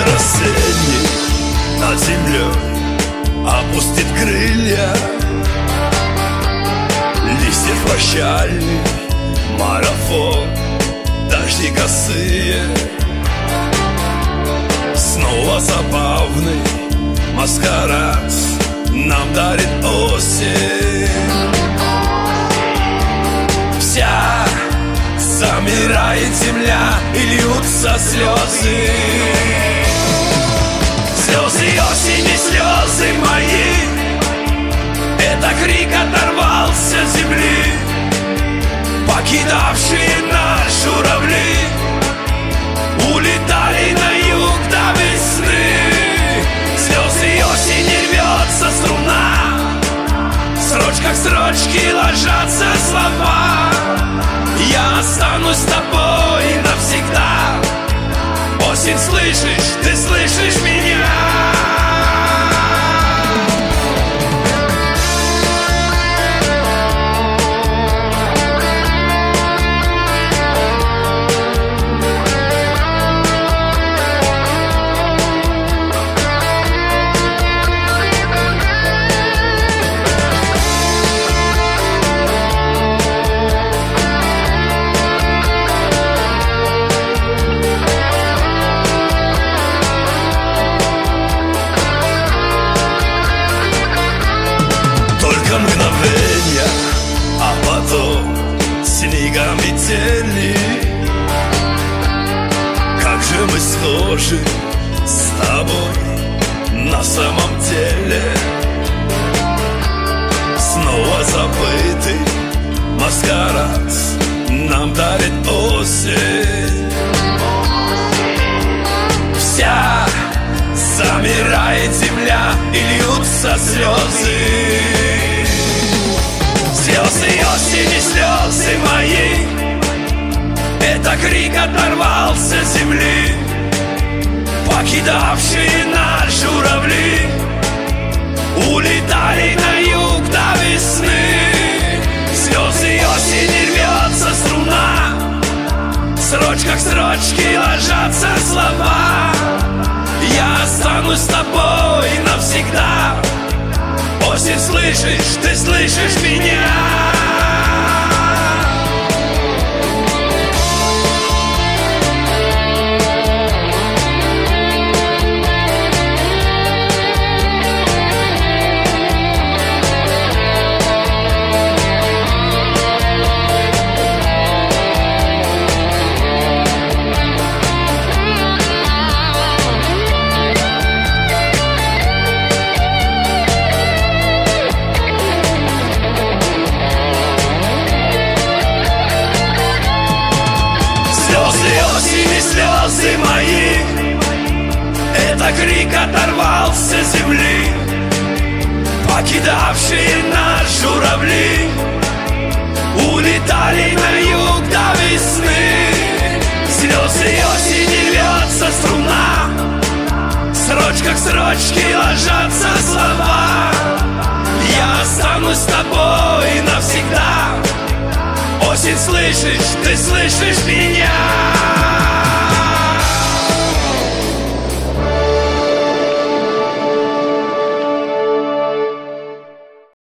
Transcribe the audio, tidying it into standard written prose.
осенний над землей опустит крылья. Листьев прощальный марафон, дожди косые. Снова забавный маскарад нам дарит осень. Вся замирает земля и льются слезы. Слезы осени, слезы мои, это крик оторвался с земли, покидавшие нас журавли улетали на юг до весны. Слезы осени, рвется струна, в строчках строчки ложатся слова. Я останусь с тобой навсегда. Осень, слышишь, ты слышишь меня? Мгновенья, а потом снега метели. Как же мы схожи с тобой на самом деле. Снова забытый маскарад нам дарит осень. Вся замирает земля и льются слезы. Слезы осени, слезы мои, это крик оторвался с земли, покидавшие нас журавли улетали на юг до весны. Слезы осени, рвется струна, в строчках строчки ложатся слова. Я останусь с тобой навсегда. Осень, слышишь, ты слышишь меня? Слезы мои, это крик оторвался с земли, покидавшие нас журавли улетали на юг до весны. Слезы осени, рвется струна, в строчках строчки ложатся слова. Я останусь с тобой навсегда. Осень, слышишь, ты слышишь меня?